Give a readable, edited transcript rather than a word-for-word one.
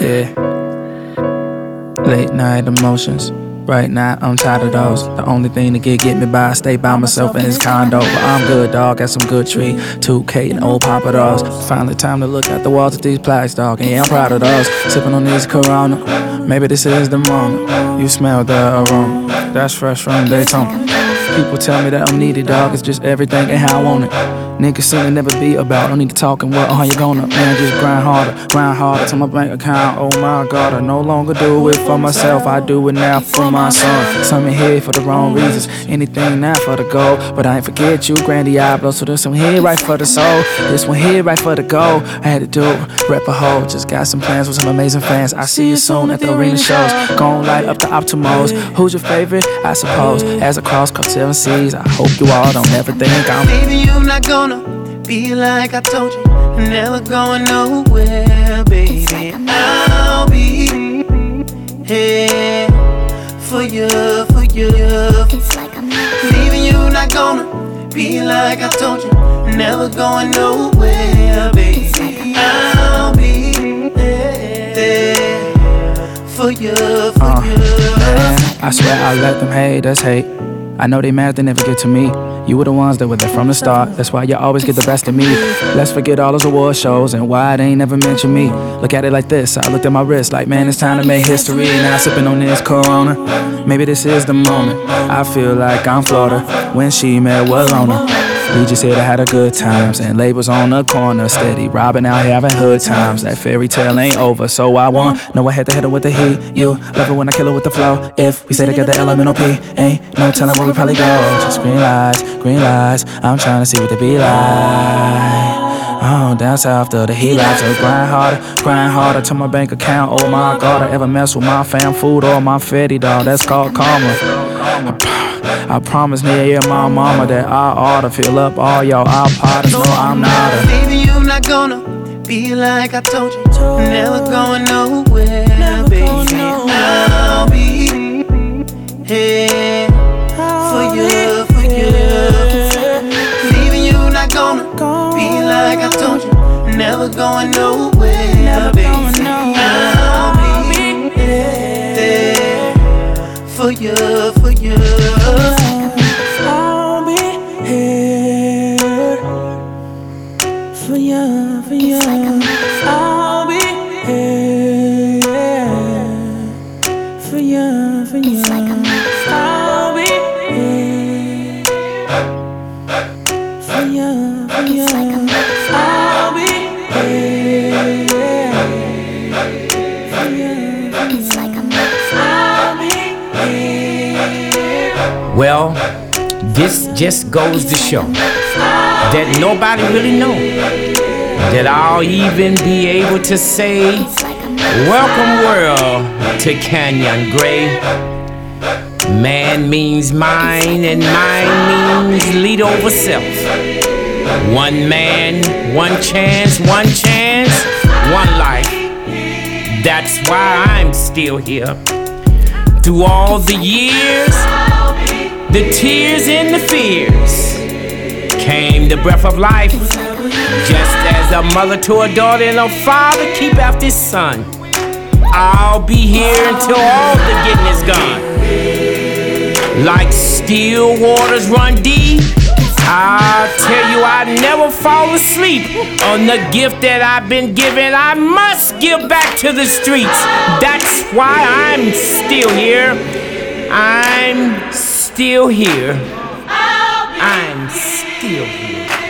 Yeah. Late night emotions. Right now, I'm tired of those. The only thing that get me by, I stay by myself in this condo. But I'm good, dog, got some good tree. 2K and old Papa Dogs. Finally time to look at the walls of these plaques, dog. And yeah, I'm proud of those. Sipping on these Corona. Maybe this is the moment. You smell the aroma. That's fresh from Daytona. People tell me that I'm needy, dog. It's just everything and how I want it. Niggas seem to never be about. Don't need to talk and what, how you gonna. Man, just grind harder to my bank account. Oh my God, I no longer do it for myself. I do it now for my son. Some in here for the wrong reasons. Anything now for the goal. But I ain't forget you, Grand Diablo. So this one here right for the soul. This one here right for the goal. I had to do it, rep a hoe. Just got some plans with some amazing fans. I see you soon at the arena shows. Gon' light up the Optimals. Who's your favorite? I suppose. As I cross 7 seas, I hope you all don't ever think I'm baby, you not gonna be like I told you. Never going nowhere, baby. I'll be here for you, for you. Baby, you not gonna be like I told you. Never going nowhere, baby. I'll be there for you, for you. Man, I swear I let them haters hate. I know they mad they never get to me. You were the ones that were there from the start. That's why you always get the best of me. Let's forget all those award shows and why they ain't never mentioned me. Look at it like this, I looked at my wrist like, man, it's time to make history. Now sipping on this Corona. Maybe this is the moment. I feel like I'm Florida when she met Walona. We just here to have a good times, and labels on the corner, steady robbing out here having hood times. That fairy tale ain't over, so I want. Know I had to hit her with the heat. You love it when I kill her with the flow. If we stay together, elemental P, ain't no telling where we probably go. Just green lights. I'm trying to see what they be like. Oh, down south to the heat lights. So grind harder to my bank account. Oh my God, I ever mess with my fam food or my fetty dog? That's called karma. I promise me and my mama that I ought to fill up all y'all iPods. No, I'm not a baby, you not gonna be like I told you. Never going nowhere, baby. I'll be here for you, for you. Baby, you not gonna be like I told you. Never going nowhere, baby. I'll be there for you, for you. I'll be here for you, for you. I'll be here for you, for you. I'll be here for you, for you. I'll be here for you, for you. I'll be here. Well, this just goes to show that nobody really knows that I'll even be able to say, welcome world to Canyon Gray. Man means mind and mind means lead over self. One man, one chance, one life. That's why I'm still here. Through all the years, the tears and the fears, came the breath of life. Just as a mother to a daughter and a father keep after his son, I'll be here until all the getting is gone. Like still waters run deep, I'll tell you I never fall asleep on the gift that I've been given. I must give back to the streets. That's why I'm still here. I'm still here. I'm still here.